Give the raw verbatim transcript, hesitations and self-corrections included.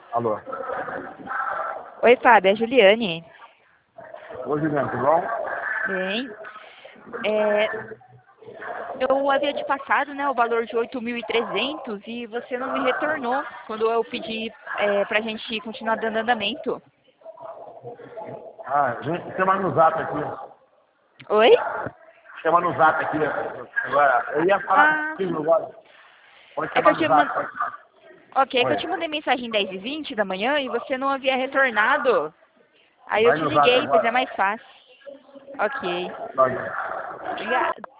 Alô. Oi, Fábio, é a Juliane. Oi, Juliane, tudo bom? Bem, é, eu havia te passado, né, o valor de oito mil e trezentos e você não me retornou quando eu pedi é, pra gente continuar dando andamento. Ah, gente, chama no zap aqui. Oi? Chama no zap aqui. Agora, eu ia falar Ah, contigo agora. Pode é que chamar eu no te zap. mandei... Pode. Ok, é que eu Oi. te mandei mensagem dez e vinte da manhã e você não havia retornado. Aí eu Vai te no zap liguei, pois é agora. mais fácil. Ok, Vai. obrigado.